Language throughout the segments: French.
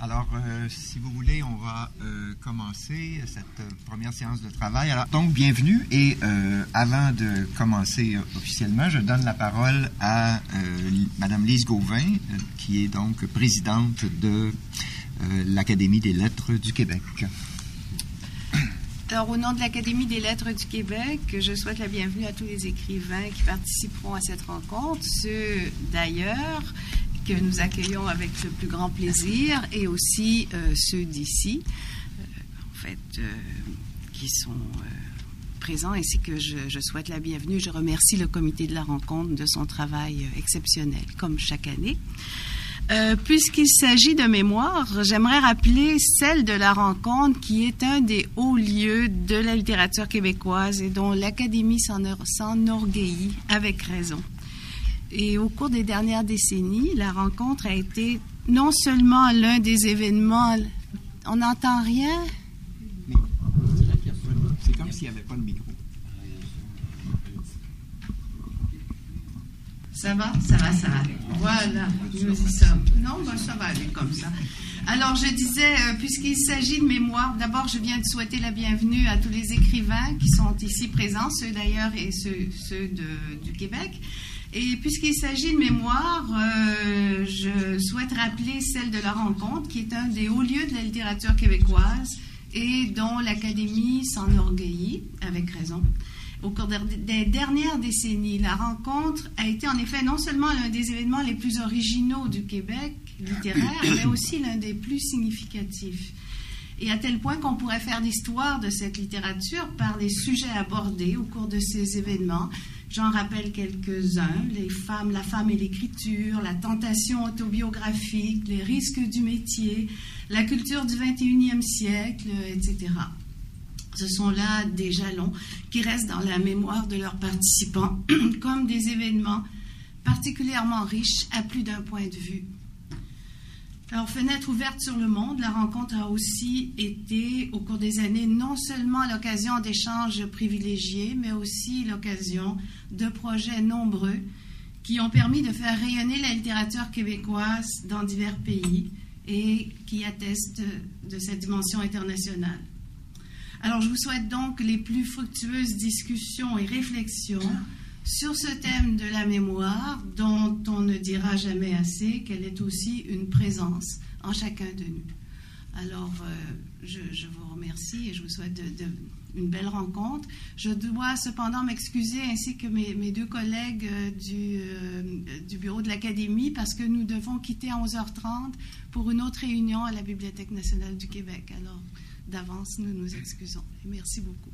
Alors, si vous voulez, on va commencer cette première séance de travail. Alors, donc, bienvenue. Et avant de commencer officiellement, je donne la parole à Madame Lise Gauvin, qui est donc présidente de l'Académie des lettres du Québec. Alors, au nom de l'Académie des lettres du Québec, je souhaite la bienvenue à tous les écrivains qui participeront à cette rencontre, ceux d'ailleurs que nous accueillons avec le plus grand plaisir, et aussi ceux d'ici, qui sont présents, ainsi que je souhaite la bienvenue. Je remercie le comité de la rencontre de son travail exceptionnel, comme chaque année. Puisqu'il s'agit de mémoire, j'aimerais rappeler celle de la rencontre, qui est un des hauts lieux de la littérature québécoise et dont l'Académie s'enorgueillit avec raison. Et au cours des dernières décennies, la rencontre a été non seulement l'un des événements... On n'entend rien? C'est comme s'il n'y avait pas de micro. Ça va? Ça va. Voilà, nous y sommes. Non, ben, ça va aller comme ça. Alors, je disais, puisqu'il s'agit de mémoire, d'abord, je viens de souhaiter la bienvenue à tous les écrivains qui sont ici présents, ceux d'ailleurs et ceux du Québec. Et puisqu'il s'agit de mémoire, je souhaite rappeler celle de la rencontre, qui est un des hauts lieux de la littérature québécoise et dont l'Académie s'enorgueillit, avec raison. Au cours des dernières décennies, la rencontre a été en effet non seulement l'un des événements les plus originaux du Québec littéraire, mais aussi l'un des plus significatifs. Et à tel point qu'on pourrait faire l'histoire de cette littérature par les sujets abordés au cours de ces événements. J'en rappelle quelques-uns: la femme et l'écriture, la tentation autobiographique, les risques du métier, la culture du 21e siècle, etc. Ce sont là des jalons qui restent dans la mémoire de leurs participants comme des événements particulièrement riches à plus d'un point de vue. Alors, fenêtre ouverte sur le monde, la rencontre a aussi été, au cours des années, non seulement l'occasion d'échanges privilégiés, mais aussi l'occasion de projets nombreux qui ont permis de faire rayonner la littérature québécoise dans divers pays et qui attestent de cette dimension internationale. Alors, je vous souhaite donc les plus fructueuses discussions et réflexions sur ce thème de la mémoire, dont on ne dira jamais assez qu'elle est aussi une présence en chacun de nous. Alors, je vous remercie et je vous souhaite une belle rencontre. Je dois cependant m'excuser, ainsi que mes deux collègues du bureau de l'Académie, parce que nous devons quitter à 11h30 pour une autre réunion à la Bibliothèque nationale du Québec. Alors, d'avance, nous nous excusons. Merci beaucoup.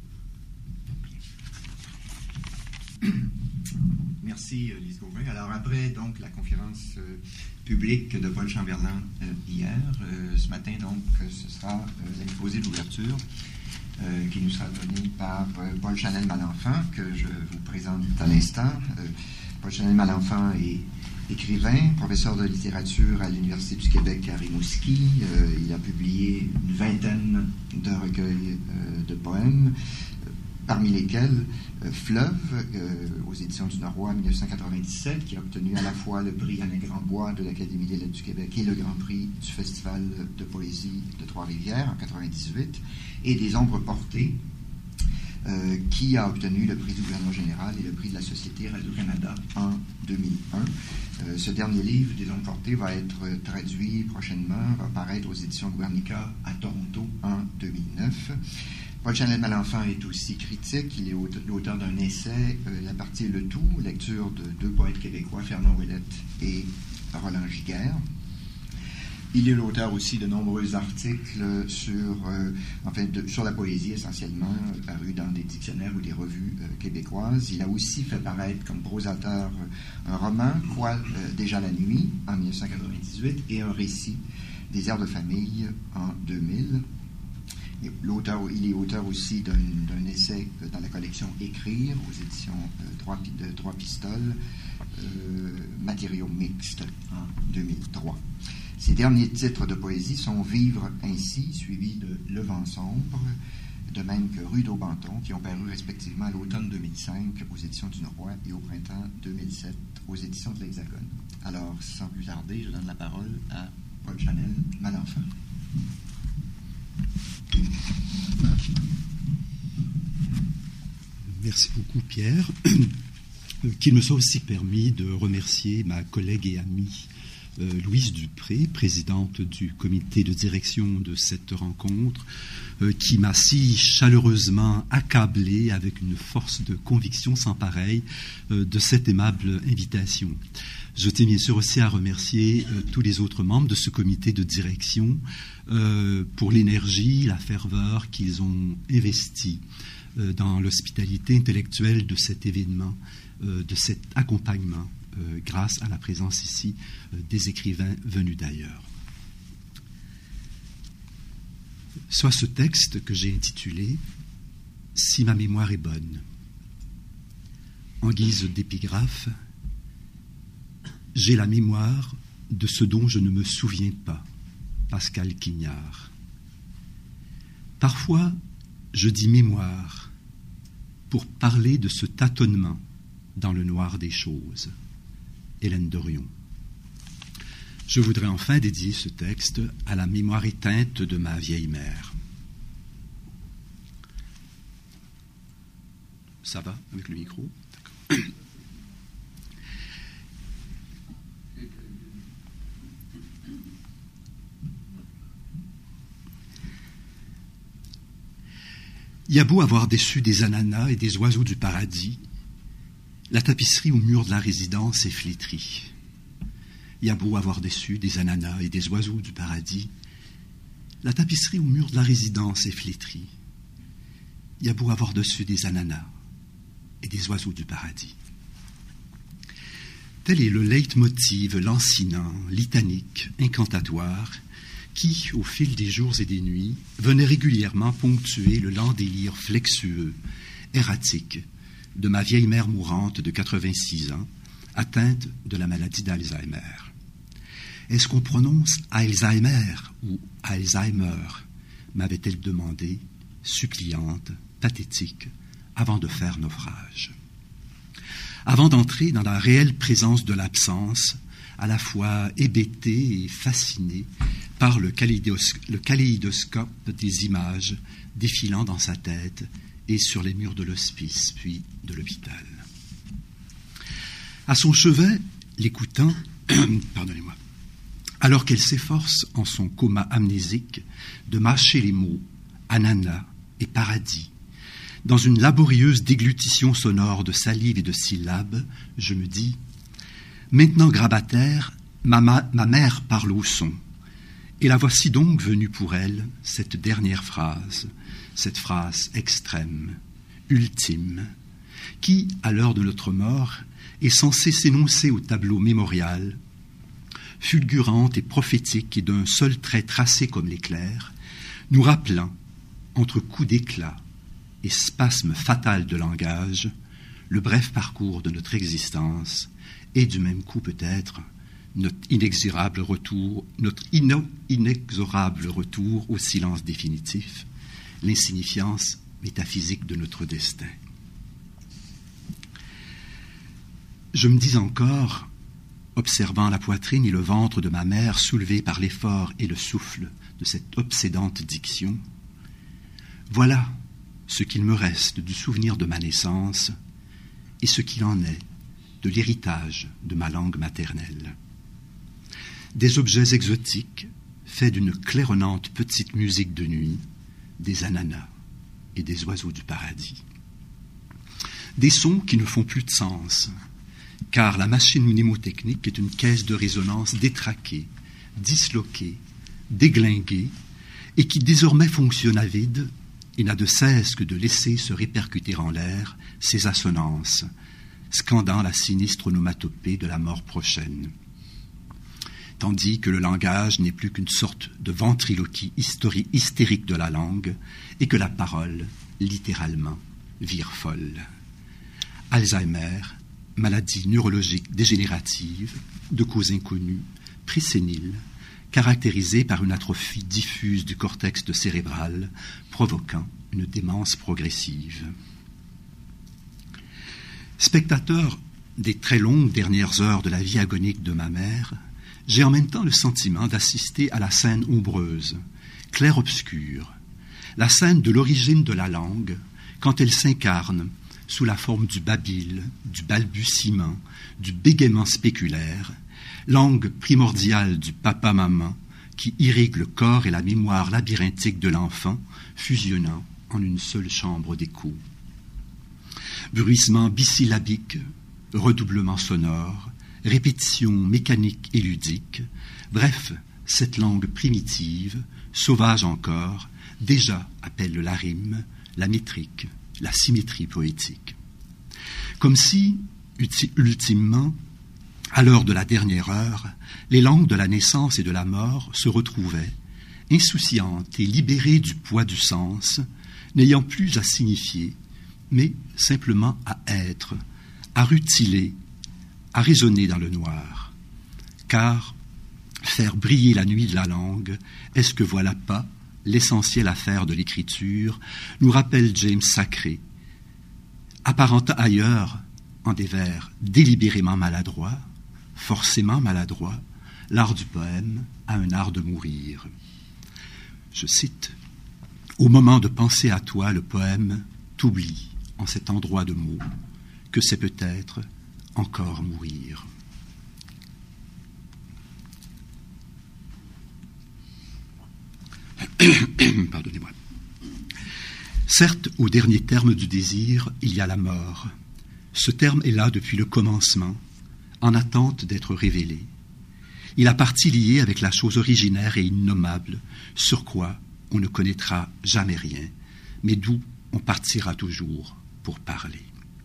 Merci, Lise Gauvin. Alors, après donc la conférence publique de Paul Chamberlain hier, ce matin, donc, ce sera l'exposé d'ouverture qui nous sera donné par Paul Chanel-Malenfant, que je vous présente à l'instant. Paul Chanel-Malenfant est écrivain, professeur de littérature à l'Université du Québec à Rimouski. Il a publié une vingtaine de recueils de poèmes, parmi lesquels Fleuve, aux éditions du Noroît en 1997, qui a obtenu à la fois le prix Alain Grandbois de l'Académie des lettres du Québec et le grand prix du Festival de poésie de Trois-Rivières en 1998, et Des ombres portées, qui a obtenu le prix du gouverneur général et le prix de la Société Radio-Canada en 2001. Ce dernier livre, Des ombres portées, va être traduit prochainement, va paraître aux éditions Guernica à Toronto en 2009. Paul Chanel-Malenfant est aussi critique. Il est l'auteur d'un essai, La partie et le tout, lecture de deux poètes québécois, Fernand Ouellette et Roland Giguère. Il est l'auteur aussi de nombreux articles sur la poésie, essentiellement, parus dans des dictionnaires ou des revues québécoises. Il a aussi fait paraître comme prosateur un roman, Quoi déjà la nuit, en 1998, et un récit, Des airs de famille, en 2000. Il est auteur aussi d'un essai dans la collection Écrire, aux éditions de Trois Pistoles, Matériaux mixtes, en 2003. Ses derniers titres de poésie sont Vivre ainsi, suivi de Le vent sombre, de même que Rue d'Aubenton, qui ont paru respectivement à l'automne 2005 aux éditions du Noroît et au printemps 2007 aux éditions de l'Hexagone. Alors, sans plus tarder, je donne la parole à Paul Chanel-Malenfant. Merci beaucoup, Pierre. Qu'il me soit aussi permis de remercier ma collègue et amie Louise Dupré, présidente du comité de direction de cette rencontre, qui m'a si chaleureusement accablé avec une force de conviction sans pareille de cette aimable invitation. Je tiens bien sûr aussi à remercier tous les autres membres de ce comité de direction pour l'énergie, la ferveur qu'ils ont investie dans l'hospitalité intellectuelle de cet événement, de cet accompagnement, grâce à la présence ici des écrivains venus d'ailleurs. Soit ce texte que j'ai intitulé « Si ma mémoire est bonne ». En guise d'épigraphe, j'ai la mémoire de ce dont je ne me souviens pas, Pascal Quignard. Parfois, je dis mémoire pour parler de ce tâtonnement dans le noir des choses. Hélène Dorion. Je voudrais enfin dédier ce texte à la mémoire éteinte de ma vieille mère. Ça va avec le micro? D'accord. Il y a beau avoir déçu des ananas et des oiseaux du paradis, la tapisserie au mur de la résidence est flétrie. Il y a beau avoir déçu des ananas et des oiseaux du paradis, la tapisserie au mur de la résidence est flétrie. Il y a beau avoir déçu des ananas et des oiseaux du paradis. Tel est le leitmotiv lancinant, litanique, incantatoire, qui, au fil des jours et des nuits, venait régulièrement ponctuer le lent délire flexueux, erratique, de ma vieille mère mourante de 86 ans, atteinte de la maladie d'Alzheimer. Est-ce qu'on prononce Alzheimer ou Alzheimer? M'avait-elle demandé, suppliante, pathétique, avant de faire naufrage. Avant d'entrer dans la réelle présence de l'absence, à la fois hébétée et fascinée par le kaléidoscope des images défilant dans sa tête et sur les murs de l'hospice, puis de l'hôpital. À son chevet, l'écoutant, pardonnez-moi, alors qu'elle s'efforce en son coma amnésique de mâcher les mots ananas et paradis, dans une laborieuse déglutition sonore de salive et de syllabes, je me dis « Maintenant grabataire, ma mère parle au son. » Et la voici donc venue pour elle, cette dernière phrase, cette phrase extrême, ultime, qui, à l'heure de notre mort, est censée s'énoncer au tableau mémorial, fulgurante et prophétique et d'un seul trait tracé comme l'éclair, nous rappelant, entre coups d'éclat et spasmes fatals de langage, le bref parcours de notre existence et du même coup peut-être notre inexorable retour au silence définitif, l'insignifiance métaphysique de notre destin. Je me dis encore, observant la poitrine et le ventre de ma mère soulevés par l'effort et le souffle de cette obsédante diction, voilà ce qu'il me reste du souvenir de ma naissance et ce qu'il en est de l'héritage de ma langue maternelle. Des objets exotiques faits d'une claironnante petite musique de nuit, des ananas et des oiseaux du paradis. Des sons qui ne font plus de sens, car la machine mnémotechnique est une caisse de résonance détraquée, disloquée, déglinguée, et qui désormais fonctionne à vide et n'a de cesse que de laisser se répercuter en l'air ses assonances, scandant la sinistre onomatopée de la mort prochaine. Tandis que le langage n'est plus qu'une sorte de ventriloquie hystérique de la langue et que la parole, littéralement, vire folle. Alzheimer, maladie neurologique dégénérative, de cause inconnue, présénile, caractérisée par une atrophie diffuse du cortex cérébral, provoquant une démence progressive. Spectateur des très longues dernières heures de la vie agonique de ma mère, j'ai en même temps le sentiment d'assister à la scène ombreuse, clair-obscure, la scène de l'origine de la langue, quand elle s'incarne sous la forme du babil, du balbutiement, du bégaiement spéculaire, langue primordiale du papa-maman qui irrigue le corps et la mémoire labyrinthique de l'enfant, fusionnant en une seule chambre d'écho. Bruissement bisyllabique, redoublement sonore, répétition mécanique et ludique, bref, cette langue primitive, sauvage encore, déjà appelle la rime, la métrique, la symétrie poétique. Comme si, ultimement, à l'heure de la dernière heure, les langues de la naissance et de la mort se retrouvaient, insouciantes et libérées du poids du sens, n'ayant plus à signifier, mais simplement à être, à rutiler, à résonner dans le noir. Car faire briller la nuit de la langue, est-ce que voilà pas l'essentielle affaire de l'écriture, nous rappelle James Sacré, apparentant ailleurs, en des vers délibérément maladroits, forcément maladroits, l'art du poème a un art de mourir. Je cite, « Au moment de penser à toi, le poème t'oublie en cet endroit de mots, que c'est peut-être encore mourir. » Pardonnez-moi. Certes, au dernier terme du désir, il y a la mort. Ce terme est là depuis le commencement, en attente d'être révélé. Il a partie liée avec la chose originaire et innommable, sur quoi on ne connaîtra jamais rien, mais d'où on partira toujours pour parler.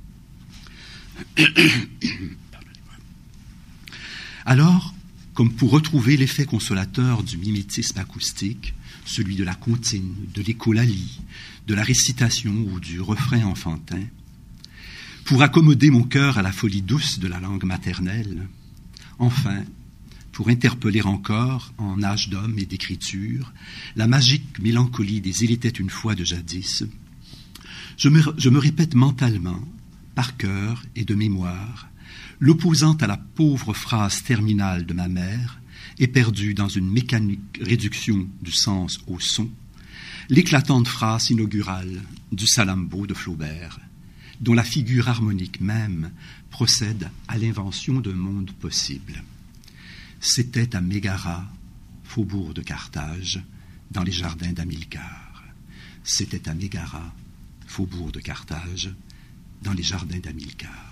Alors, comme pour retrouver l'effet consolateur du mimétisme acoustique, celui de la comptine, de l'écholalie, de la récitation ou du refrain enfantin, pour accommoder mon cœur à la folie douce de la langue maternelle, enfin, pour interpeller encore, en âge d'homme et d'écriture, la magique mélancolie des « Il était une fois » de jadis, je me répète mentalement, par cœur et de mémoire, l'opposant à la pauvre phrase terminale de ma mère, éperdue dans une mécanique réduction du sens au son, l'éclatante phrase inaugurale du Salammbô de Flaubert, dont la figure harmonique même procède à l'invention d'un monde possible. C'était à Mégara, faubourg de Carthage, dans les jardins d'Hamilcar. C'était à Mégara, faubourg de Carthage, dans les jardins d'Hamilcar.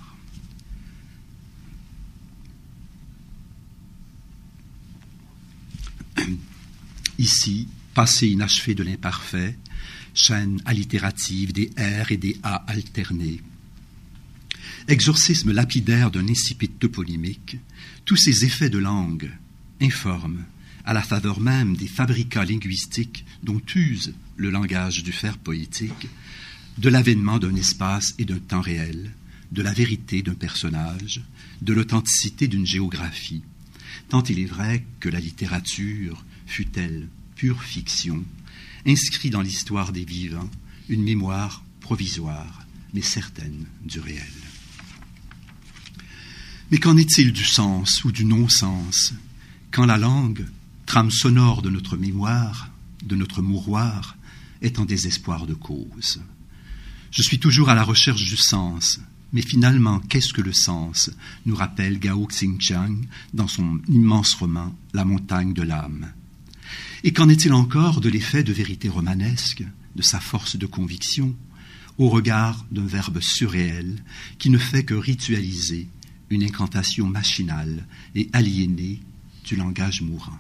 Ici, passé inachevé de l'imparfait, chaîne allitérative des R et des A alternés. Exorcisme lapidaire d'un insipide toponymique, tous ces effets de langue, informes, à la faveur même des fabricats linguistiques dont use le langage du faire poétique, de l'avènement d'un espace et d'un temps réel, de la vérité d'un personnage, de l'authenticité d'une géographie, tant il est vrai que la littérature, fût-elle pure fiction, inscrit dans l'histoire des vivants une mémoire provisoire, mais certaine du réel. Mais qu'en est-il du sens ou du non-sens, quand la langue, trame sonore de notre mémoire, de notre mouroir, est en désespoir de cause? Je suis toujours à la recherche du sens, mais finalement, qu'est-ce que le sens, nous rappelle Gao Xingqiang dans son immense roman « La montagne de l'âme ». Et qu'en est-il encore de l'effet de vérité romanesque, de sa force de conviction, au regard d'un verbe surréel qui ne fait que ritualiser une incantation machinale et aliénée du langage mourant?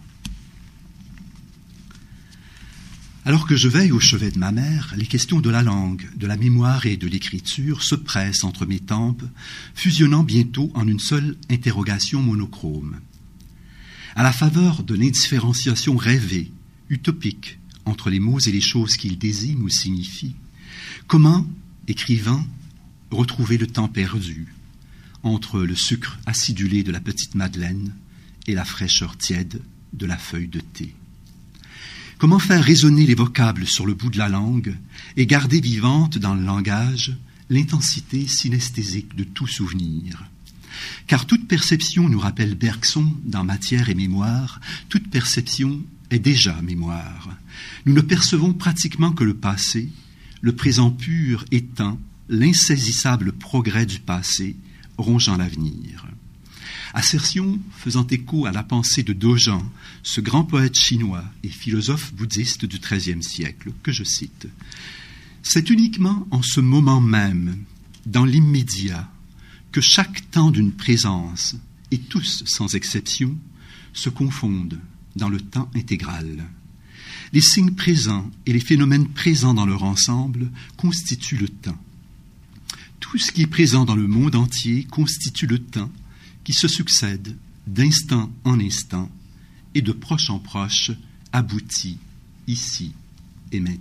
Alors que je veille au chevet de ma mère, les questions de la langue, de la mémoire et de l'écriture se pressent entre mes tempes, fusionnant bientôt en une seule interrogation monochrome. À la faveur de l'indifférenciation rêvée, utopique, entre les mots et les choses qu'ils désignent ou signifient, comment, écrivant, retrouver le temps perdu entre le sucre acidulé de la petite Madeleine et la fraîcheur tiède de la feuille de thé? Comment faire résonner les vocables sur le bout de la langue et garder vivante dans le langage l'intensité synesthésique de tout souvenir? Car toute perception, nous rappelle Bergson dans Matière et mémoire, toute perception est déjà mémoire. Nous ne percevons pratiquement que le passé, le présent pur étant l'insaisissable progrès du passé rongeant l'avenir. Assertion faisant écho à la pensée de Dogen, ce grand poète chinois et philosophe bouddhiste du XIIIe siècle, que je cite. « C'est uniquement en ce moment même, dans l'immédiat, que chaque temps d'une présence, et tous sans exception, se confondent dans le temps intégral. Les signes présents et les phénomènes présents dans leur ensemble constituent le temps. Tout ce qui est présent dans le monde entier constitue le temps qui se succède d'instant en instant et de proche en proche aboutit ici et maintenant. »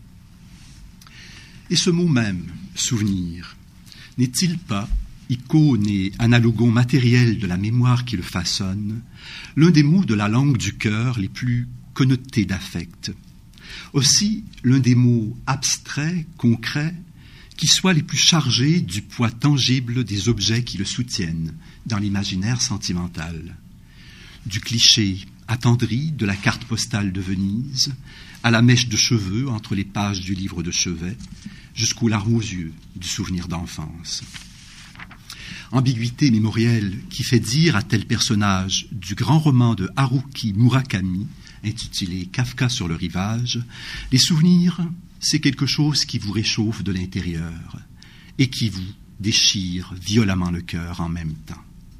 Et ce mot même, souvenir, n'est-il pas, icône et analogon matériel de la mémoire qui le façonne, l'un des mots de la langue du cœur les plus connotés d'affect, aussi l'un des mots abstraits, concrets, qui soient les plus chargés du poids tangible des objets qui le soutiennent dans l'imaginaire sentimental. Du cliché attendri de la carte postale de Venise, à la mèche de cheveux entre les pages du livre de chevet, jusqu'aux larmes aux yeux du souvenir d'enfance. Ambiguïté mémorielle qui fait dire à tel personnage du grand roman de Haruki Murakami, intitulé « Kafka sur le rivage », les souvenirs, c'est quelque chose qui vous réchauffe de l'intérieur et qui vous déchire violemment le cœur en même temps.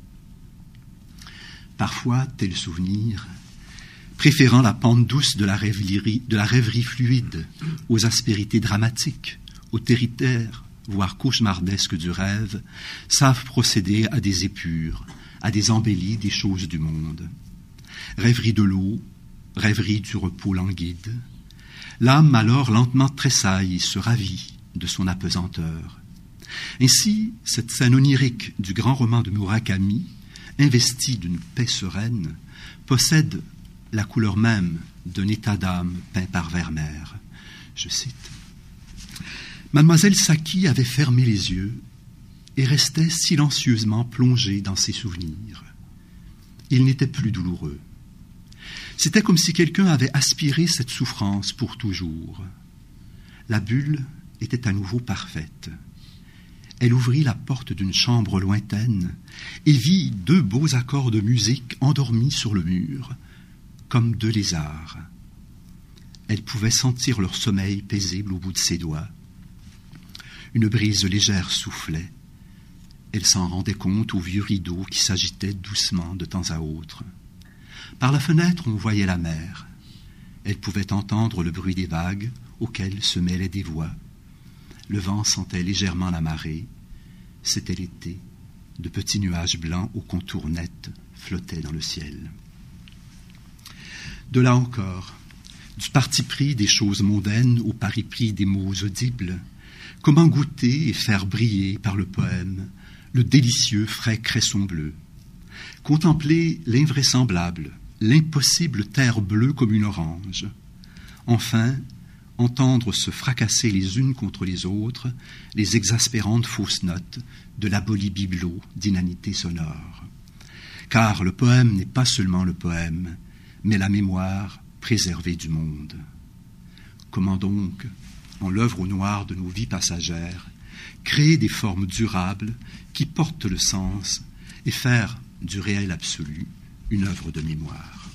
Parfois, tel souvenir, préférant la pente douce de la rêverie fluide aux aspérités dramatiques, autoritaires, voire cauchemardesques du rêve, savent procéder à des épures, à des embellis des choses du monde. Rêverie de l'eau, rêverie du repos languide, l'âme alors lentement tressaille et se ravit de son apesanteur. Ainsi, cette scène onirique du grand roman de Murakami, investie d'une paix sereine, possède la couleur même d'un état d'âme peint par Vermeer. Je cite. Mademoiselle Saki avait fermé les yeux et restait silencieusement plongée dans ses souvenirs. Ils n'étaient plus douloureux. C'était comme si quelqu'un avait aspiré cette souffrance pour toujours. La bulle était à nouveau parfaite. Elle ouvrit la porte d'une chambre lointaine et vit 2 beaux accords de musique endormis sur le mur, comme 2 lézards. Elle pouvait sentir leur sommeil paisible au bout de ses doigts. Une brise légère soufflait. Elle s'en rendait compte aux vieux rideaux qui s'agitaient doucement de temps à autre. Par la fenêtre, on voyait la mer. Elle pouvait entendre le bruit des vagues auxquelles se mêlaient des voix. Le vent sentait légèrement la marée. C'était l'été. De petits nuages blancs aux contours nets flottaient dans le ciel. De là encore, du parti pris des choses mondaines au pari pris des mots audibles, comment goûter et faire briller par le poème le délicieux frais cresson bleu, contempler l'invraisemblable, l'impossible terre bleue comme une orange, enfin entendre se fracasser les unes contre les autres les exaspérantes fausses notes de l'aboli bibelot d'inanité sonore. Car le poème n'est pas seulement le poème, mais la mémoire préservée du monde. Comment donc, en l'œuvre au noir de nos vies passagères, créer des formes durables qui portent le sens et faire du réel absolu une œuvre de mémoire.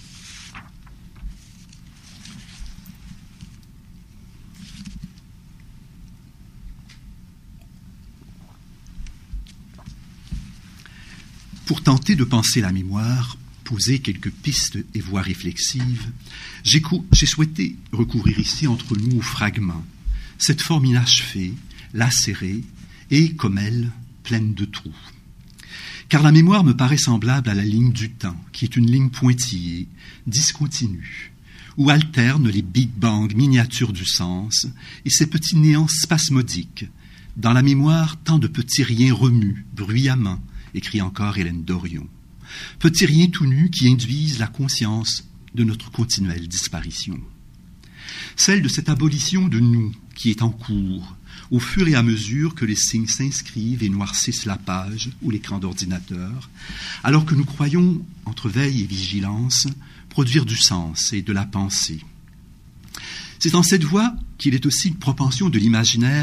Pour tenter de penser la mémoire, poser quelques pistes et voies réflexives, j'ai souhaité recourir ici entre nous aux fragments, cette forme inachevée, lacérée et, comme elle, pleine de trous. Car la mémoire me paraît semblable à la ligne du temps, qui est une ligne pointillée, discontinue, où alternent les Big Bang miniatures du sens et ces petits néants spasmodiques. Dans la mémoire, tant de petits riens remuent, bruyamment, écrit encore Hélène Dorion. Petits riens tout nus qui induisent la conscience de notre continuelle disparition. Celle de cette abolition de nous qui est en cours, au fur et à mesure que les signes s'inscrivent et noircissent la page ou l'écran d'ordinateur, alors que nous croyons, entre veille et vigilance, produire du sens et de la pensée. C'est en cette voie qu'il est aussi une propension de l'imaginaire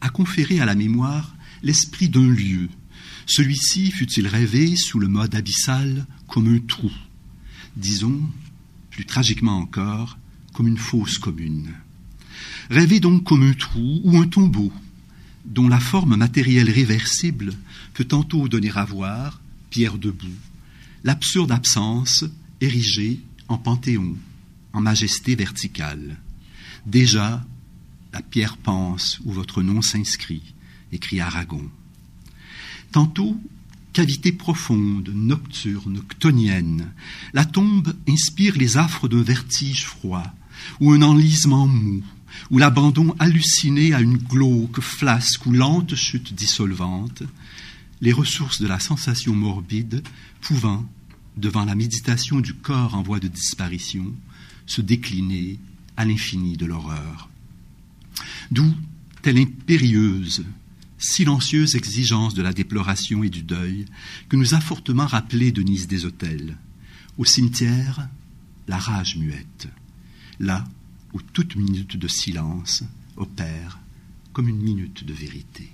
a conféré à la mémoire l'esprit d'un lieu. Celui-ci fut-il rêvé sous le mode abyssal comme un trou, disons, plus tragiquement encore, comme une fosse commune. Rêvé donc comme un trou ou un tombeau, dont la forme matérielle réversible peut tantôt donner à voir, pierre debout, l'absurde absence érigée en panthéon, en majesté verticale. Déjà, la pierre pense où votre nom s'inscrit, écrit Aragon. Tantôt, cavité profonde, nocturne, octonienne, la tombe inspire les affres d'un vertige froid, ou un enlisement mou, ou l'abandon halluciné à une glauque, flasque ou lente chute dissolvante, les ressources de la sensation morbide pouvant, devant la méditation du corps en voie de disparition, se décliner à l'infini de l'horreur. D'où telle impérieuse, silencieuse exigence de la déploration et du deuil que nous a fortement rappelé Denise Desautels. Au cimetière, la rage muette, là où toute minute de silence opère comme une minute de vérité.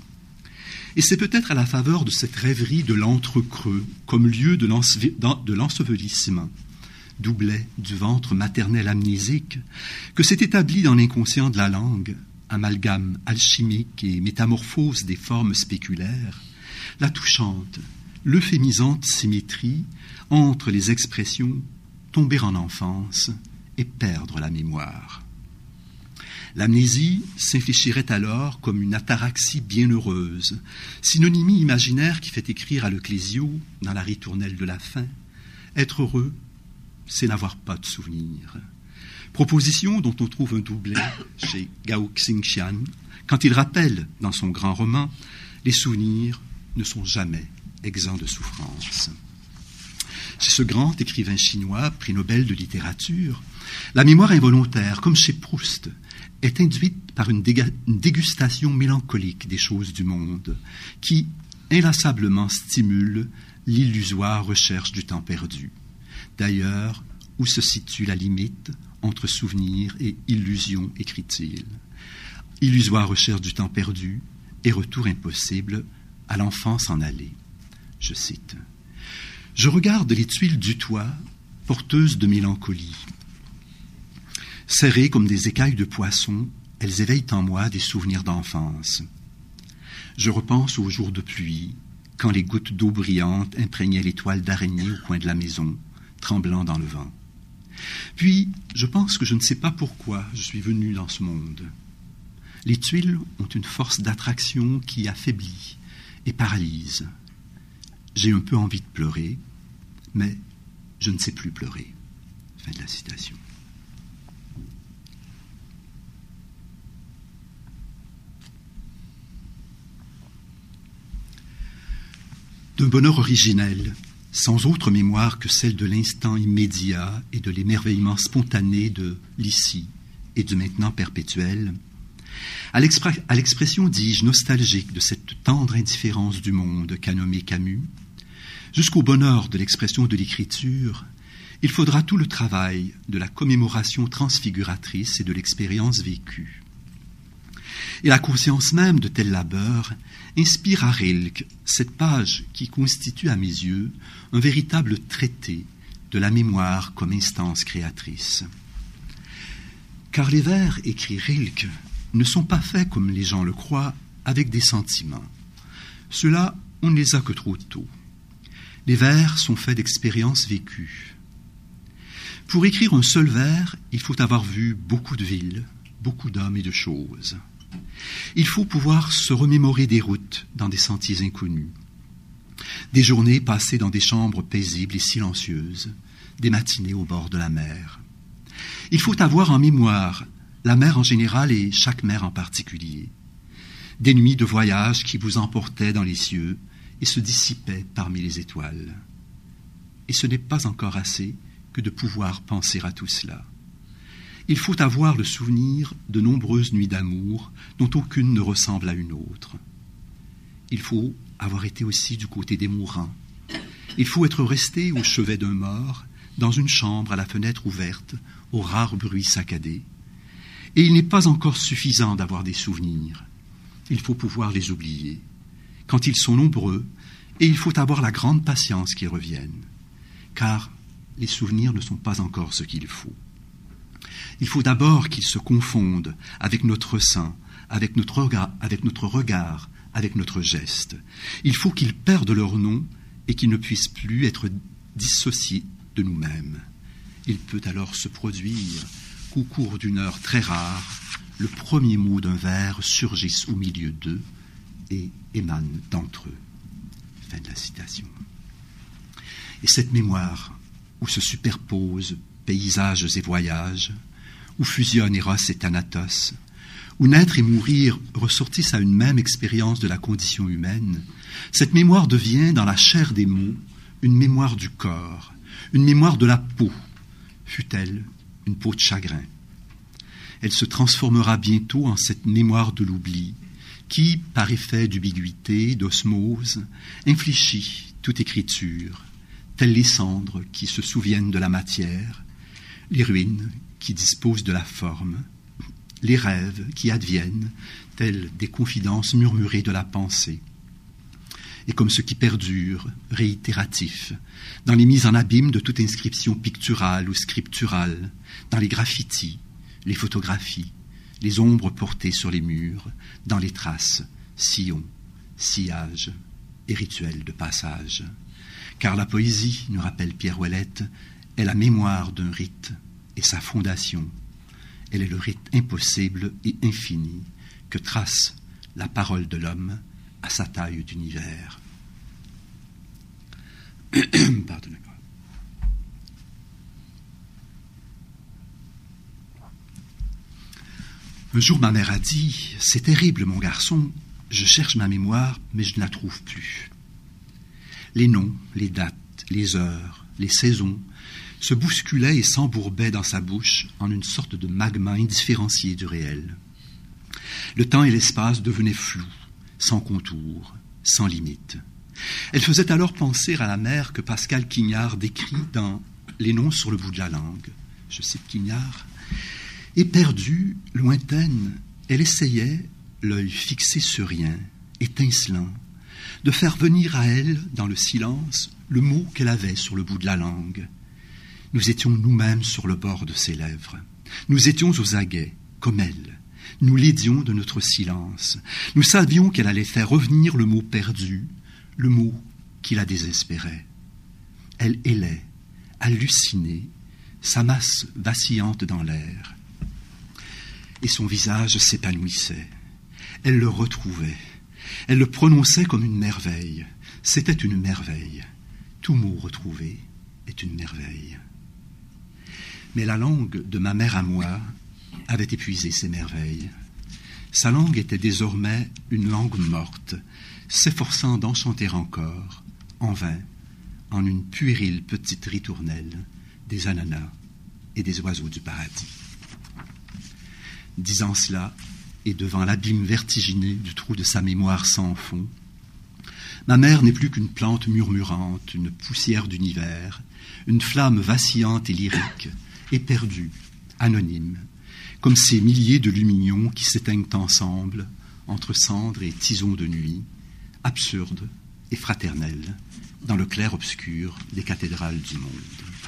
Et c'est peut-être à la faveur de cette rêverie de l'entre-creux comme lieu de l'ensevelissement, doublet du ventre maternel amnésique, que s'est établi dans l'inconscient de la langue, amalgame alchimique et métamorphose des formes spéculaires, la touchante, l'euphémisante symétrie entre les expressions tomber en enfance et perdre la mémoire. L'amnésie s'infléchirait alors comme une ataraxie bienheureuse, synonymie imaginaire qui fait écrire à l'Ecclésio, dans la ritournelle de la fin, « Être heureux, c'est n'avoir pas de souvenirs ». Proposition dont on trouve un doublet chez Gao Xingxian, quand il rappelle, dans son grand roman, « Les souvenirs ne sont jamais exempts de souffrance ». Chez ce grand écrivain chinois, prix Nobel de littérature, la mémoire involontaire, comme chez Proust, est induite par une dégustation mélancolique des choses du monde, qui inlassablement stimule l'illusoire recherche du temps perdu. D'ailleurs, où se situe la limite entre souvenir et illusion, écrit-il. Illusoire recherche du temps perdu et retour impossible à l'enfance en allée. Je cite. « Je regarde les tuiles du toit, porteuses de mélancolie. Serrées comme des écailles de poisson, elles éveillent en moi des souvenirs d'enfance. Je repense aux jours de pluie, quand les gouttes d'eau brillante imprégnaient les toiles d'araignée au coin de la maison, tremblant dans le vent. Puis, je pense que je ne sais pas pourquoi je suis venu dans ce monde. Les tuiles ont une force d'attraction qui affaiblit et paralyse. J'ai un peu envie de pleurer, mais je ne sais plus pleurer. » Fin de la citation. D'un bonheur originel, sans autre mémoire que celle de l'instant immédiat et de l'émerveillement spontané de l'ici et du maintenant perpétuel, à l'expression, dis-je, nostalgique de cette tendre indifférence du monde qu'a nommé Camus, jusqu'au bonheur de l'expression de l'écriture, il faudra tout le travail de la commémoration transfiguratrice et de l'expérience vécue. Et la conscience même de tel labeur inspire à Rilke cette page qui constitue à mes yeux un véritable traité de la mémoire comme instance créatrice. Car les vers, écrit Rilke, ne sont pas faits comme les gens le croient, avec des sentiments. Ceux-là, on ne les a que trop tôt. Les vers sont faits d'expériences vécues. Pour écrire un seul vers, il faut avoir vu beaucoup de villes, beaucoup d'hommes et de choses. Il faut pouvoir se remémorer des routes dans des sentiers inconnus, des journées passées dans des chambres paisibles et silencieuses, des matinées au bord de la mer. Il faut avoir en mémoire la mer en général et chaque mer en particulier, des nuits de voyage qui vous emportaient dans les cieux et se dissipaient parmi les étoiles. Et ce n'est pas encore assez que de pouvoir penser à tout cela. Il faut avoir le souvenir de nombreuses nuits d'amour dont aucune ne ressemble à une autre. Il faut avoir été aussi du côté des mourants. Il faut être resté au chevet d'un mort, dans une chambre à la fenêtre ouverte, aux rares bruits saccadés. Et il n'est pas encore suffisant d'avoir des souvenirs. il faut pouvoir les oublier. Quand ils sont nombreux, et il faut avoir la grande patience qu'ils reviennent, car les souvenirs ne sont pas encore ce qu'il faut. Il faut d'abord qu'ils se confondent avec notre sein, avec notre regard, avec notre geste. Il faut qu'ils perdent leur nom et qu'ils ne puissent plus être dissociés de nous-mêmes. Il peut alors se produire qu'au cours d'une heure très rare, le premier mot d'un vers surgisse au milieu d'eux et émane d'entre eux. Fin de la citation. Et cette mémoire, où se superposent paysages et voyages, où fusionnent Eros et Thanatos, où naître et mourir ressortissent à une même expérience de la condition humaine, cette mémoire devient, dans la chair des mots, une mémoire du corps, une mémoire de la peau, fût-elle une peau de chagrin. Elle se transformera bientôt en cette mémoire de l'oubli, qui, par effet d'ubiguïté, d'osmose, infléchit toute écriture, telles les cendres qui se souviennent de la matière, les ruines qui disposent de la forme, les rêves qui adviennent, tels des confidences murmurées de la pensée. Et comme ce qui perdure, réitératif, dans les mises en abîme de toute inscription picturale ou scripturale, dans les graffitis, les photographies, les ombres portées sur les murs, dans les traces, sillons, sillages et rituels de passage. Car la poésie, nous rappelle Pierre Ouellette, est la mémoire d'un rite et sa fondation. Elle est le rite impossible et infini que trace la parole de l'homme à sa taille d'univers. Pardonnez-moi. Un jour, ma mère a dit « C'est terrible, mon garçon, je cherche ma mémoire, mais je ne la trouve plus. » Les noms, les dates, les heures, les saisons se bousculaient et s'embourbaient dans sa bouche en une sorte de magma indifférencié du réel. Le temps et l'espace devenaient flous, sans contour, sans limite. Elle faisait alors penser à la mer que Pascal Quignard décrit dans « Les noms sur le bout de la langue ». Je cite Quignard. Éperdue, lointaine, elle essayait, l'œil fixé sur rien, étincelant, de faire venir à elle, dans le silence, le mot qu'elle avait sur le bout de la langue. Nous étions nous-mêmes sur le bord de ses lèvres. Nous étions aux aguets, comme elle. Nous l'aidions de notre silence. Nous savions qu'elle allait faire revenir le mot perdu, le mot qui la désespérait. Elle hélait, hallucinée, sa masse vacillante dans l'air. Et son visage s'épanouissait. Elle le retrouvait. Elle le prononçait comme une merveille. C'était une merveille. Tout mot retrouvé est une merveille. Mais la langue de ma mère à moi avait épuisé ses merveilles. Sa langue était désormais une langue morte, s'efforçant d'enchanter encore, en vain, en une puérile petite ritournelle, des ananas et des oiseaux du paradis. Disant cela, et devant l'abîme vertigineux du trou de sa mémoire sans fond, ma mère n'est plus qu'une plante murmurante, une poussière d'univers, une flamme vacillante et lyrique, éperdue, anonyme, comme ces milliers de luminions qui s'éteignent ensemble, entre cendres et tisons de nuit, absurdes et fraternelles, dans le clair-obscur des cathédrales du monde.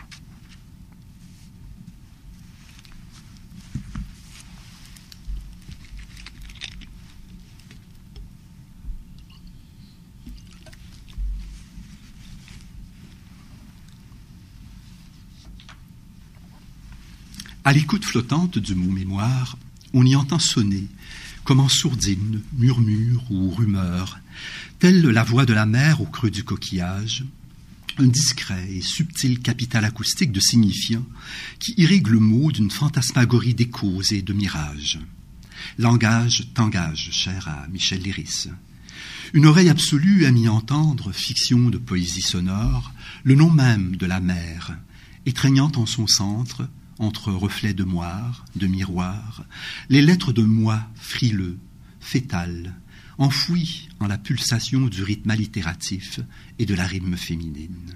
À l'écoute flottante du mot mémoire, on y entend sonner, comme en sourdine, murmure ou rumeur, telle la voix de la mer au creux du coquillage, un discret et subtil capital acoustique de signifiants qui irrigue le mot d'une fantasmagorie d'échos et de mirages. Langage t'engage, cher à Michel Léris. Une oreille absolue a mis entendre, fiction de poésie sonore, le nom même de la mer, étreignant en son centre, entre reflets de moire, de miroir, les lettres de moi frileux, fétales, enfouies en la pulsation du rythme allitératif et de la rime féminine.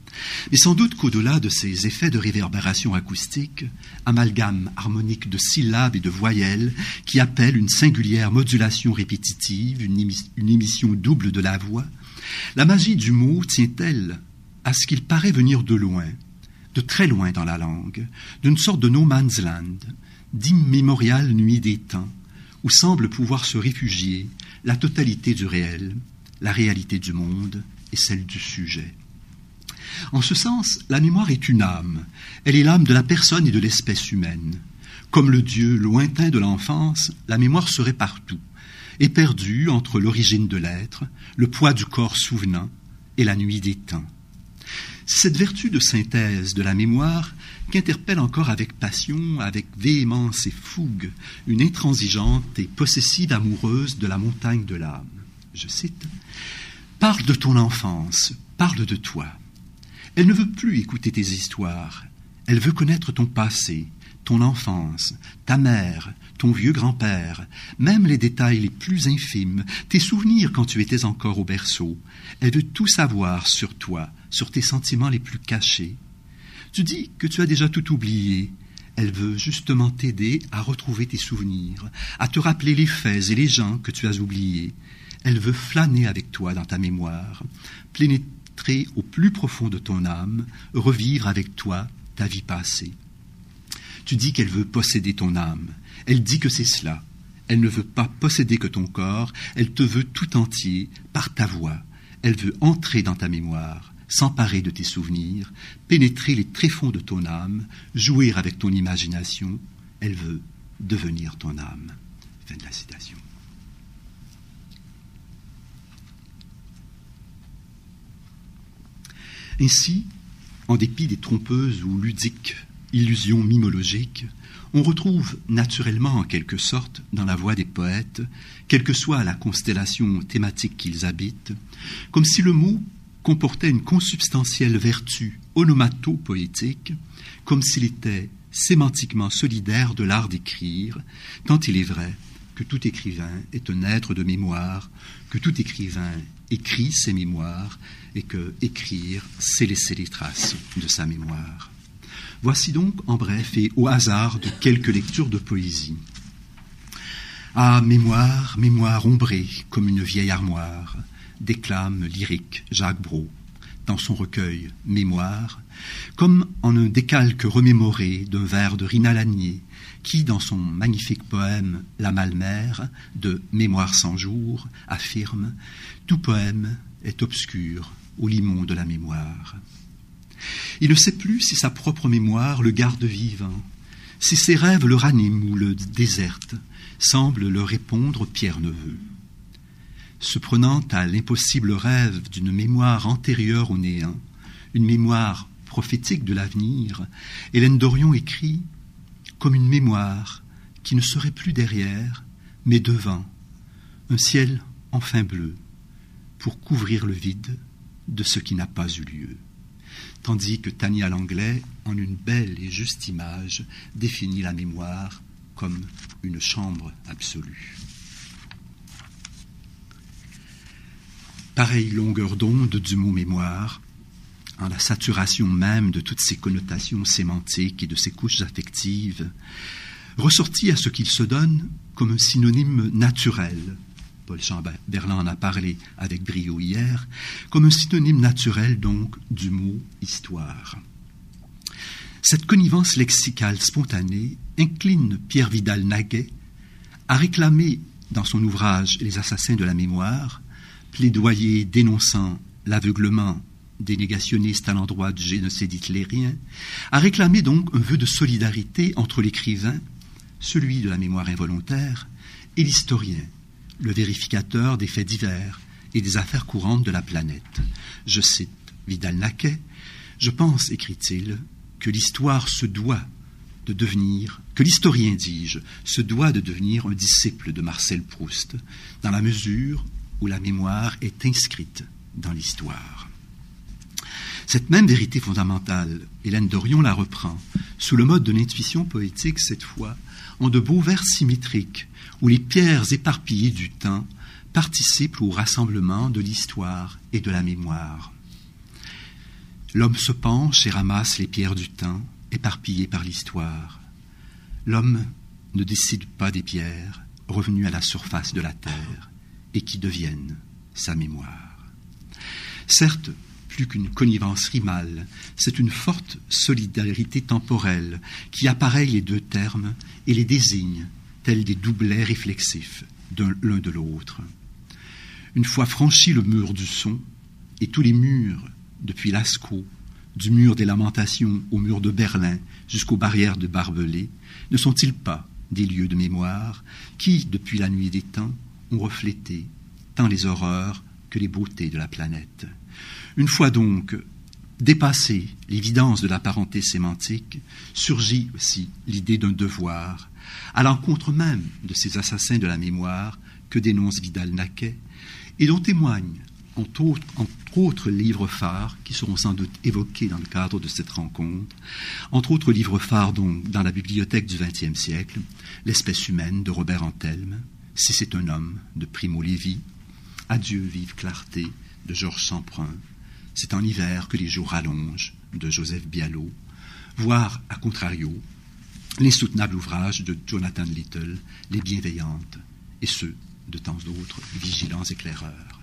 Mais sans doute qu'au-delà de ces effets de réverbération acoustique, amalgame harmonique de syllabes et de voyelles qui appellent une singulière modulation répétitive, une émission double de la voix, la magie du mot tient-elle à ce qu'il paraît venir de loin, de très loin dans la langue, d'une sorte de no man's land, d'immémoriale nuit des temps, où semble pouvoir se réfugier la totalité du réel, la réalité du monde et celle du sujet. En ce sens, la mémoire est une âme. Elle est l'âme de la personne et de l'espèce humaine. Comme le Dieu lointain de l'enfance, la mémoire serait partout, éperdue entre l'origine de l'être, le poids du corps souvenant et la nuit des temps. C'est cette vertu de synthèse de la mémoire qu'interpelle encore avec passion, avec véhémence et fougue, une intransigeante et possessive amoureuse de la montagne de l'âme. Je cite, « Parle de ton enfance, parle de toi. Elle ne veut plus écouter tes histoires. Elle veut connaître ton passé, ton enfance, ta mère, ton vieux grand-père, même les détails les plus infimes, tes souvenirs quand tu étais encore au berceau. Elle veut tout savoir sur toi, sur tes sentiments les plus cachés. Tu dis que tu as déjà tout oublié. Elle veut justement t'aider à retrouver tes souvenirs, à te rappeler les faits et les gens que tu as oubliés. Elle veut flâner avec toi dans ta mémoire, pénétrer au plus profond de ton âme, revivre avec toi ta vie passée. Tu dis qu'elle veut posséder ton âme. Elle dit que c'est cela. Elle ne veut pas posséder que ton corps, elle te veut tout entier par ta voix. Elle veut entrer dans ta mémoire, s'emparer de tes souvenirs, pénétrer les tréfonds de ton âme, jouer avec ton imagination. Elle veut devenir ton âme. Fin de la citation. Ainsi, en dépit des trompeuses ou ludiques illusions mimologiques, on retrouve naturellement en quelque sorte dans la voix des poètes, quelle que soit la constellation thématique qu'ils habitent, comme si le mot comportait une consubstantielle vertu onomato-poétique, comme s'il était sémantiquement solidaire de l'art d'écrire, tant il est vrai que tout écrivain est un être de mémoire, que tout écrivain écrit ses mémoires, et que écrire, c'est laisser les traces de sa mémoire. Voici donc, en bref, et au hasard de quelques lectures de poésie. Ah, mémoire, mémoire ombrée comme une vieille armoire, déclame lyrique Jacques Brault dans son recueil Mémoire, comme en un décalque remémoré d'un vers de Rina Lanier, qui, dans son magnifique poème La Malmère, de Mémoire sans jour, affirme « Tout poème est obscur au limon de la mémoire ». Il ne sait plus si sa propre mémoire le garde vivant, si ses rêves le raniment ou le désertent, semble le répondre Pierre Neveu. Se prenant à l'impossible rêve d'une mémoire antérieure au néant, une mémoire prophétique de l'avenir, Hélène Dorion écrit « Comme une mémoire qui ne serait plus derrière, mais devant, un ciel enfin bleu, pour couvrir le vide de ce qui n'a pas eu lieu. » Tandis que Tania Langlais, en une belle et juste image, définit la mémoire comme une chambre absolue. Pareille longueur d'onde du mot mémoire, en la saturation même de toutes ses connotations sémantiques et de ses couches affectives, ressortit à ce qu'il se donne comme un synonyme naturel. Paul Chamberlain en a parlé avec brio hier, comme un synonyme naturel donc du mot « histoire ». Cette connivence lexicale spontanée incline Pierre Vidal-Naquet à réclamer dans son ouvrage « Les assassins de la mémoire », plaidoyer dénonçant l'aveuglement des négationnistes à l'endroit du génocide hitlérien, à réclamer donc un vœu de solidarité entre l'écrivain, celui de la mémoire involontaire, et l'historien, le vérificateur des faits divers et des affaires courantes de la planète. Je cite Vidal-Naquet, « Je pense, écrit-il, que l'histoire se doit de devenir, que l'historien, dis-je, se doit de devenir un disciple de Marcel Proust, dans la mesure où la mémoire est inscrite dans l'histoire. » Cette même vérité fondamentale, Hélène Dorion la reprend, sous le mode de l'intuition poétique cette fois, en de beaux vers symétriques, où les pierres éparpillées du temps participent au rassemblement de l'histoire et de la mémoire. L'homme se penche et ramasse les pierres du temps, éparpillées par l'histoire. L'homme ne décide pas des pierres, revenues à la surface de la terre, et qui deviennent sa mémoire. Certes, plus qu'une connivence rimale, c'est une forte solidarité temporelle qui appareille les deux termes et les désigne tels des doublets réflexifs l'un de l'autre. Une fois franchi le mur du son, et tous les murs, depuis Lascaux, du mur des lamentations au mur de Berlin jusqu'aux barrières de Barbelé, ne sont-ils pas des lieux de mémoire qui, depuis la nuit des temps, ont reflété tant les horreurs que les beautés de la planète? Une fois donc dépassée l'évidence de la parenté sémantique, surgit aussi l'idée d'un devoir, à l'encontre même de ces assassins de la mémoire que dénonce Vidal-Naquet, et dont témoignent, entre autres livres phares, qui seront sans doute évoqués dans le cadre de cette rencontre, entre autres livres phares donc dans la bibliothèque du XXe siècle, L'espèce humaine de Robert Antelme, Si c'est un homme de Primo Levi, Adieu vive clarté de Georges Semprun, C'est en hiver que les jours rallongent de Joseph Bialot, voire, à contrario, l'insoutenable ouvrage de Jonathan Little, Les bienveillantes, et ceux de tant d'autres vigilants éclaireurs.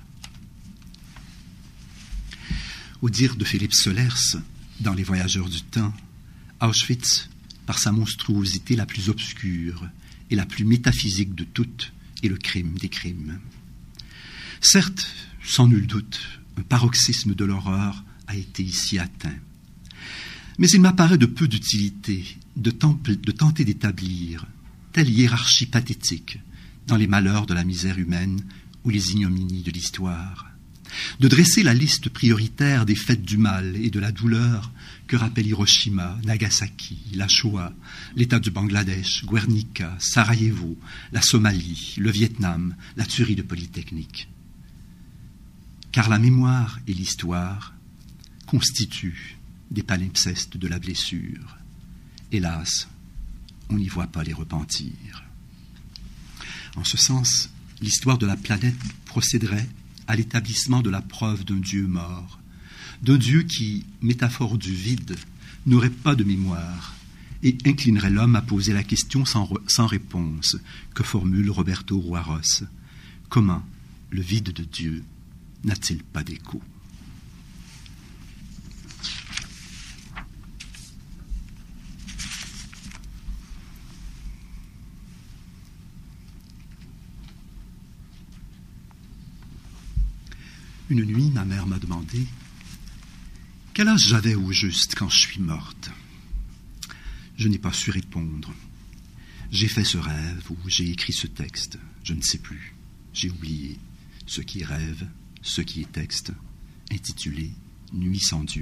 Au dire de Philippe Solers, dans Les Voyageurs du temps, Auschwitz, par sa monstruosité la plus obscure et la plus métaphysique de toutes, est le crime des crimes. Certes, sans nul doute, un paroxysme de l'horreur a été ici atteint. Mais il m'apparaît de peu d'utilité de tenter d'établir telle hiérarchie pathétique dans les malheurs de la misère humaine ou les ignominies de l'histoire, de dresser la liste prioritaire des fêtes du mal et de la douleur que rappellent Hiroshima, Nagasaki, la Shoah, l'État du Bangladesh, Guernica, Sarajevo, la Somalie, le Vietnam, la tuerie de Polytechnique. Car la mémoire et l'histoire constituent des palimpsestes de la blessure. Hélas, on n'y voit pas les repentir. En ce sens, l'histoire de la planète procéderait à l'établissement de la preuve d'un Dieu mort, d'un Dieu qui, métaphore du vide, n'aurait pas de mémoire et inclinerait l'homme à poser la question sans réponse que formule Roberto Juarros. Comment le vide de Dieu n'a-t-il pas d'écho? Une nuit, ma mère m'a demandé quel âge j'avais au juste quand je suis morte. Je n'ai pas su répondre. J'ai fait ce rêve ou j'ai écrit ce texte, je ne sais plus. J'ai oublié ce qui est rêve, ce qui est texte, intitulé « Nuit sans Dieu ».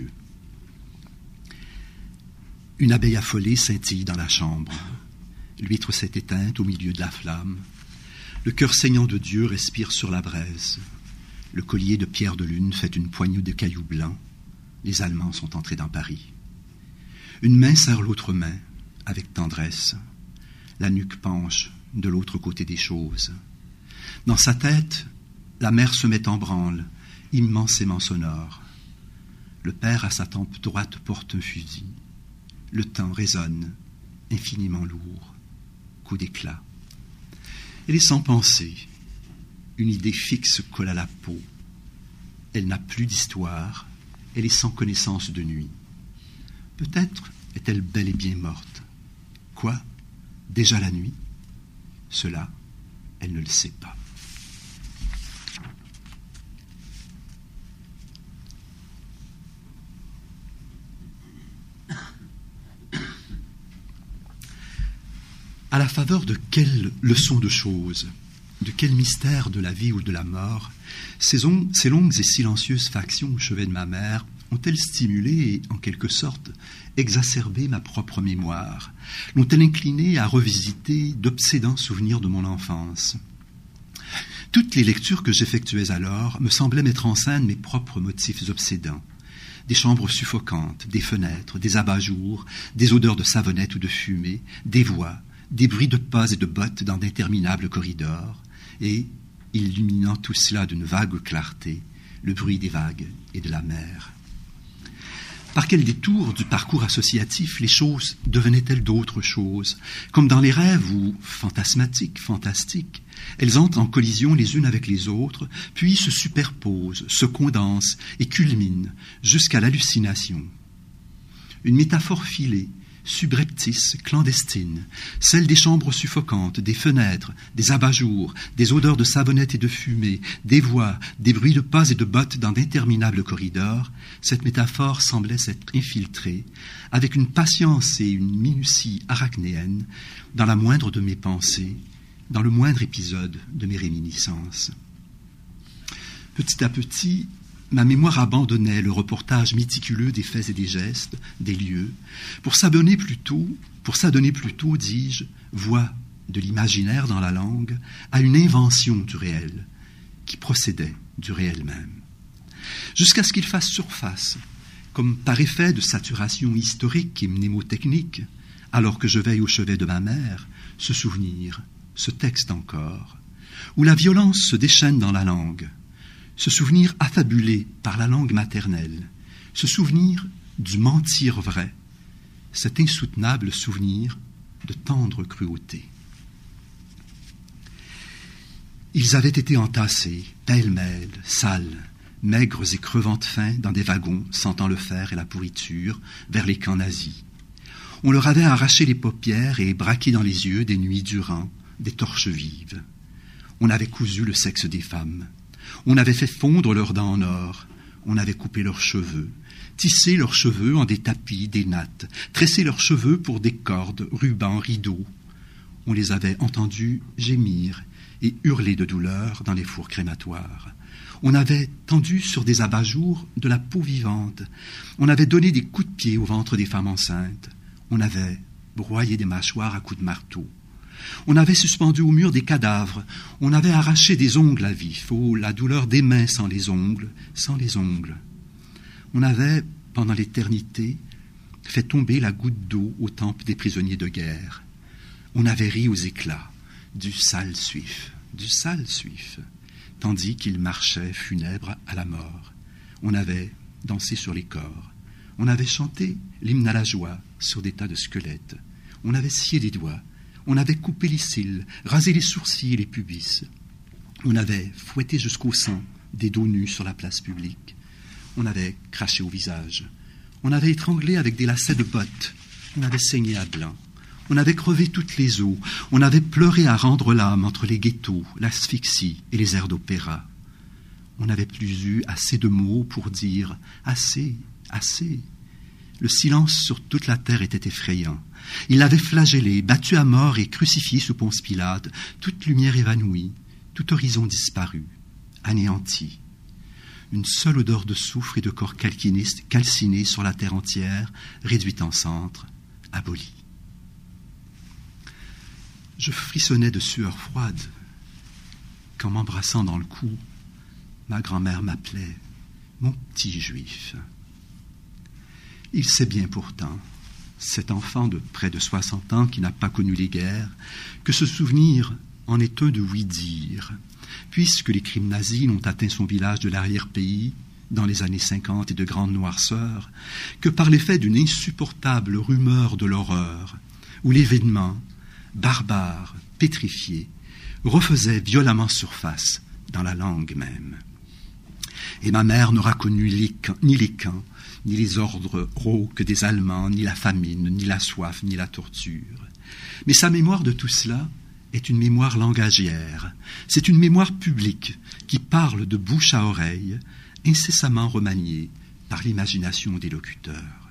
Une abeille affolée scintille dans la chambre. L'huître s'est éteinte au milieu de la flamme. Le cœur saignant de Dieu respire sur la braise. Le collier de pierre de lune fait une poignée de cailloux blancs. Les Allemands sont entrés dans Paris. Une main serre l'autre main, avec tendresse. La nuque penche de l'autre côté des choses. Dans sa tête, la mer se met en branle, immensément sonore. Le père à sa tempe droite porte un fusil. Le temps résonne, infiniment lourd. Coup d'éclat. Elle est sans pensée. Une idée fixe colle à la peau. Elle n'a plus d'histoire. Elle est sans connaissance de nuit. Peut-être est-elle bel et bien morte. Quoi? Déjà la nuit? Cela, elle ne le sait pas. À la faveur de quelle leçon de choses, de quel mystère de la vie ou de la mort, ces longues et silencieuses factions au chevet de ma mère ont-elles stimulé et, en quelque sorte, exacerbé ma propre mémoire? L'ont-elles incliné à revisiter d'obsédants souvenirs de mon enfance? Toutes les lectures que j'effectuais alors me semblaient mettre en scène mes propres motifs obsédants. Des chambres suffocantes, des fenêtres, des abat-jours, des odeurs de savonnette ou de fumée, des voix, des bruits de pas et de bottes dans d'interminables corridors, et, illuminant tout cela d'une vague clarté, le bruit des vagues et de la mer. Par quel détour du parcours associatif les choses devenaient-elles d'autres choses? Comme dans les rêves où, fantasmatiques, fantastiques, elles entrent en collision les unes avec les autres, puis se superposent, se condensent et culminent jusqu'à l'hallucination. Une métaphore filée, subreptice, clandestine, celle des chambres suffocantes, des fenêtres, des abat-jours, des odeurs de savonnette et de fumée, des voix, des bruits de pas et de bottes dans d'interminables corridors, cette métaphore semblait s'être infiltrée, avec une patience et une minutie arachnéenne, dans la moindre de mes pensées, dans le moindre épisode de mes réminiscences. Petit à petit, ma mémoire abandonnait le reportage méticuleux des faits et des gestes, des lieux, pour s'adonner plutôt, dis-je, voix de l'imaginaire dans la langue, à une invention du réel, qui procédait du réel même. Jusqu'à ce qu'il fasse surface, comme par effet de saturation historique et mnémotechnique, alors que je veille au chevet de ma mère, ce souvenir, ce texte encore, où la violence se déchaîne dans la langue, ce souvenir affabulé par la langue maternelle, ce souvenir du mentir vrai, cet insoutenable souvenir de tendre cruauté. Ils avaient été entassés, pêle-mêle, sales, maigres et crevant de faim, dans des wagons sentant le fer et la pourriture, vers les camps nazis. On leur avait arraché les paupières et braqué dans les yeux des nuits durant des torches vives. On avait cousu le sexe des femmes. On avait fait fondre leurs dents en or, on avait coupé leurs cheveux, tissé leurs cheveux en des tapis, des nattes, tressé leurs cheveux pour des cordes, rubans, rideaux. On les avait entendus gémir et hurler de douleur dans les fours crématoires. On avait tendu sur des abat-jours de la peau vivante. On avait donné des coups de pied au ventre des femmes enceintes. On avait broyé des mâchoires à coups de marteau. On avait suspendu au mur des cadavres, on avait arraché des ongles à vif, oh, la douleur des mains sans les ongles. On avait, pendant l'éternité, fait tomber la goutte d'eau aux tempes des prisonniers de guerre. On avait ri aux éclats du sale suif, tandis qu'ils marchaient funèbres à la mort. On avait dansé sur les corps, on avait chanté l'hymne à la joie sur des tas de squelettes, on avait scié les doigts, on avait coupé les cils, rasé les sourcils et les pubis. On avait fouetté jusqu'au sang des dos nus sur la place publique. On avait craché au visage. On avait étranglé avec des lacets de bottes. On avait saigné à blanc. On avait crevé toutes les os. On avait pleuré à rendre l'âme entre les ghettos, l'asphyxie et les airs d'opéra. On n'avait plus eu assez de mots pour dire « assez, assez ». Le silence sur toute la terre était effrayant. Il l'avait flagellé, battu à mort et crucifié sous Ponce Pilate, toute lumière évanouie, tout horizon disparu, anéanti. Une seule odeur de soufre et de corps calcinés sur la terre entière, réduite en centre, abolie. Je frissonnais de sueur froide quand, m'embrassant dans le cou, ma grand-mère m'appelait « mon petit juif ». Il sait bien pourtant, cet enfant de près de 60 ans qui n'a pas connu les guerres, que ce souvenir en est un de oui-dire, puisque les crimes nazis n'ont atteint son village de l'arrière-pays, dans les années 50 et de grande noirceur, que par l'effet d'une insupportable rumeur de l'horreur, où l'événement, barbare, pétrifié, refaisait violemment surface dans la langue même. Et ma mère n'aura connu ni les camps, ni les ordres rauques des Allemands, ni la famine, ni la soif, ni la torture. Mais sa mémoire de tout cela est une mémoire langagière. C'est une mémoire publique qui parle de bouche à oreille, incessamment remaniée par l'imagination des locuteurs.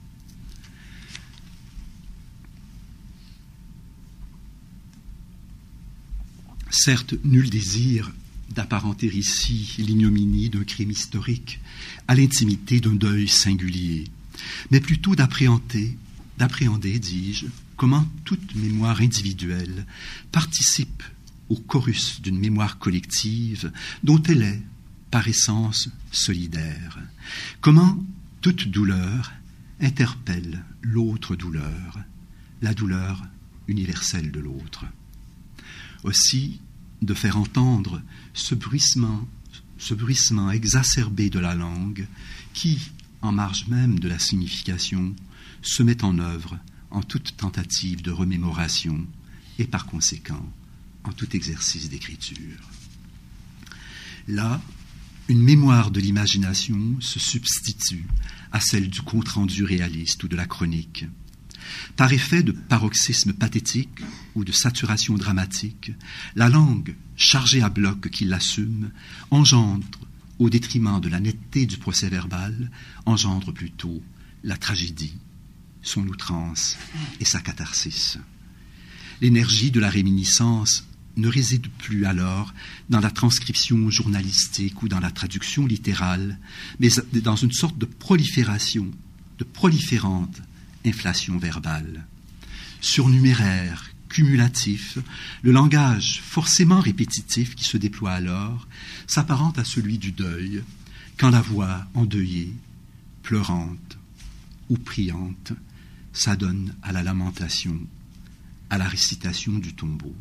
Certes, nul désir d'apparenter ici l'ignominie d'un crime historique à l'intimité d'un deuil singulier, mais plutôt d'appréhender, dis-je, comment toute mémoire individuelle participe au chorus d'une mémoire collective dont elle est, par essence, solidaire. Comment toute douleur interpelle l'autre douleur, la douleur universelle de l'autre. Aussi, de faire entendre ce bruissement exacerbé de la langue qui, en marge même de la signification, se met en œuvre en toute tentative de remémoration et par conséquent en tout exercice d'écriture. Là, une mémoire de l'imagination se substitue à celle du compte-rendu réaliste ou de la chronique. Par effet de paroxysme pathétique ou de saturation dramatique, la langue, chargée à bloc qui l'assume, engendre, au détriment de la netteté du procès-verbal, engendre plutôt la tragédie, son outrance et sa catharsis. L'énergie de la réminiscence ne réside plus alors dans la transcription journalistique ou dans la traduction littérale, mais dans une sorte de prolifération, de proliférante inflation verbale. Surnuméraire, cumulatif, le langage forcément répétitif qui se déploie alors s'apparente à celui du deuil, quand la voix endeuillée, pleurante ou priante s'adonne à la lamentation, à la récitation du tombeau.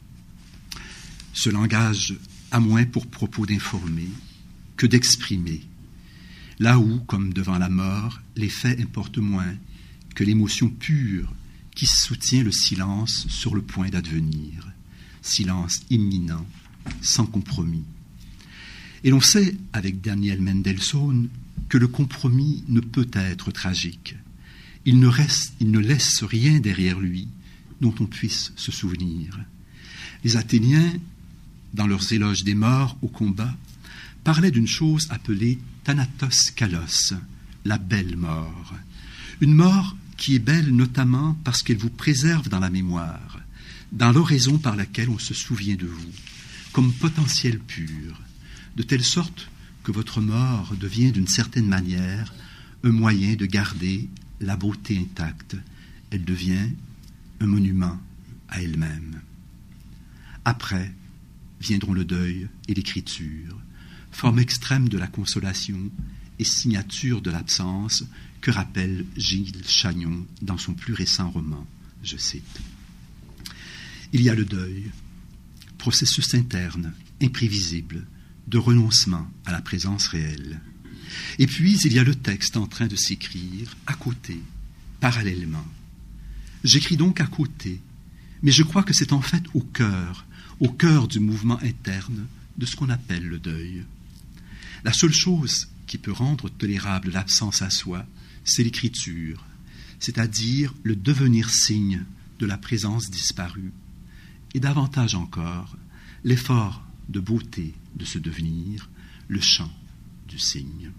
Ce langage a moins pour propos d'informer que d'exprimer, là où, comme devant la mort, les faits importent moins que l'émotion pure qui soutient le silence sur le point d'advenir, silence imminent, sans compromis. Et l'on sait, avec Daniel Mendelssohn, que le compromis ne peut être tragique. Il ne laisse rien derrière lui dont on puisse se souvenir. Les Athéniens, dans leurs éloges des morts au combat, parlaient d'une chose appelée Thanatos Kalos, la belle mort. Une mort qui est belle notamment parce qu'elle vous préserve dans la mémoire, dans l'oraison par laquelle on se souvient de vous, comme potentiel pur, de telle sorte que votre mort devient d'une certaine manière un moyen de garder la beauté intacte. Elle devient un monument à elle-même. Après viendront le deuil et l'écriture, forme extrême de la consolation et signature de l'absence que rappelle Gilles Chagnon dans son plus récent roman, je cite. Il y a le deuil, processus interne, imprévisible, de renoncement à la présence réelle. Et puis il y a le texte en train de s'écrire, à côté, parallèlement. J'écris donc à côté, mais je crois que c'est en fait au cœur du mouvement interne de ce qu'on appelle le deuil. La seule chose qui peut rendre tolérable l'absence à soi, c'est l'écriture, c'est-à-dire le devenir signe de la présence disparue, et davantage encore, l'effort de beauté de ce devenir, le chant du signe.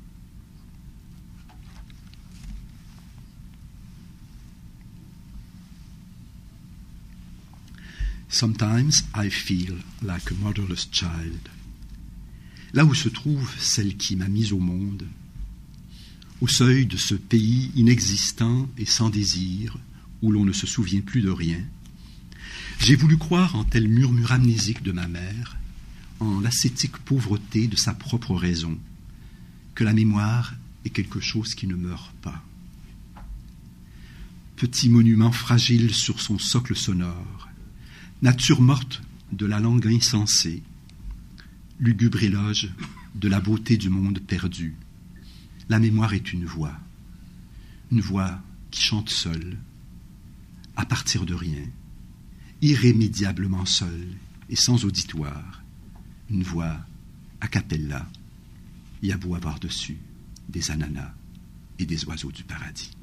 Sometimes I feel like a motherless child. Là où se trouve celle qui m'a mise au monde, au seuil de ce pays inexistant et sans désir, où l'on ne se souvient plus de rien, j'ai voulu croire en tel murmure amnésique de ma mère, en l'ascétique pauvreté de sa propre raison, que la mémoire est quelque chose qui ne meurt pas. Petit monument fragile sur son socle sonore, nature morte de la langue insensée, lugubre éloge de la beauté du monde perdu. La mémoire est une voix qui chante seule, à partir de rien, irrémédiablement seule et sans auditoire, une voix a cappella, il y a beau avoir dessus des ananas et des oiseaux du paradis.